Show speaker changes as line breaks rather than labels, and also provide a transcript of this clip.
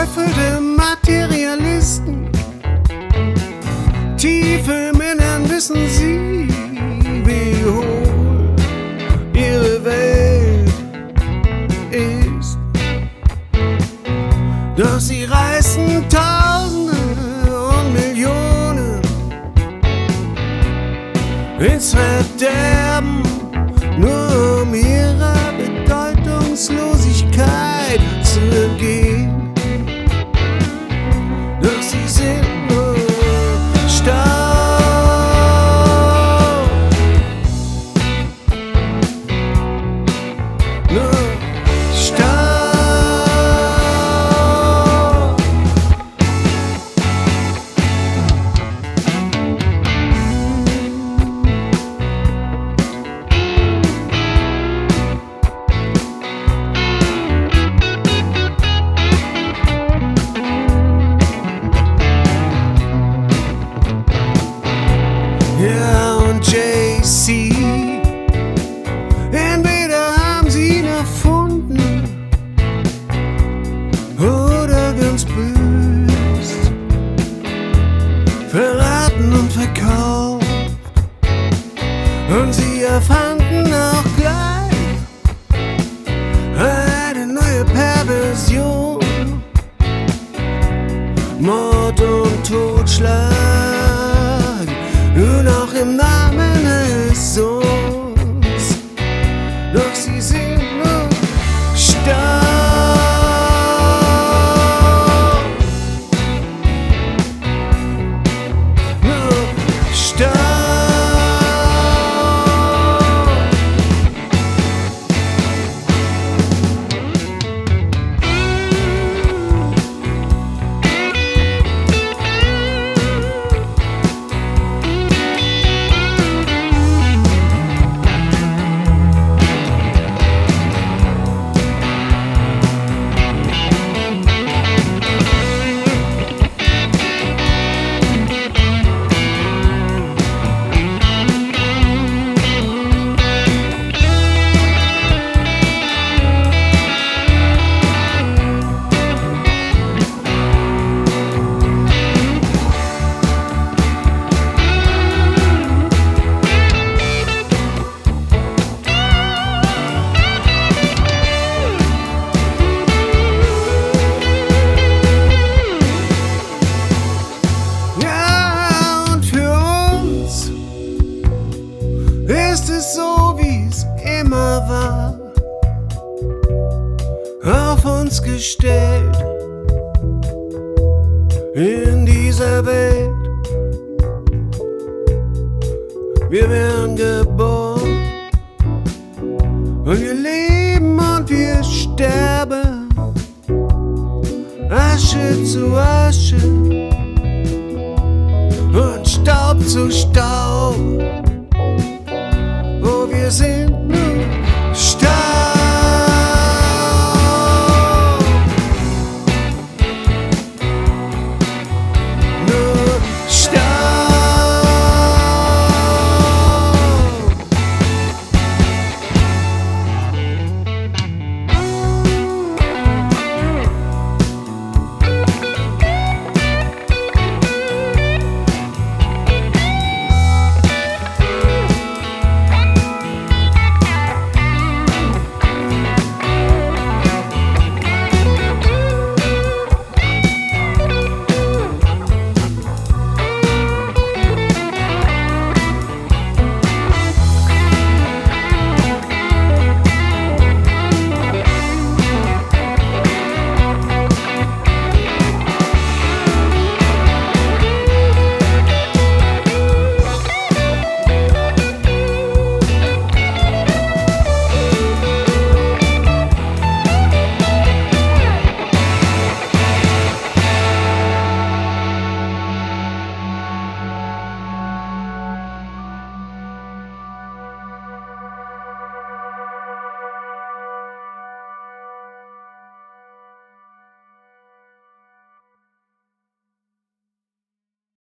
verzweifelte Materialisten. Tief im Innern wissen sie, wie hohl ihre Welt ist. Doch sie reißen Tausende und Millionen ins Verderben, nur um ihrer Bedeutungslosigkeit zu entgehen. Doch sie sind nur Staub. Nur Staub. Ja, und JC, entweder haben sie ihn erfunden oder ganz bös verraten und verkauft. Und sie erfanden auch gleich eine neue Perversion. Mord und Totschlag, nur noch im Namen des Sohns. Doch sie sind nur Staub. Nur Staub. Ist es so, wie es immer war, auf uns gestellt, in dieser Welt. Wir werden geboren und wir leben und wir sterben, Asche zu Asche und Staub zu Staub.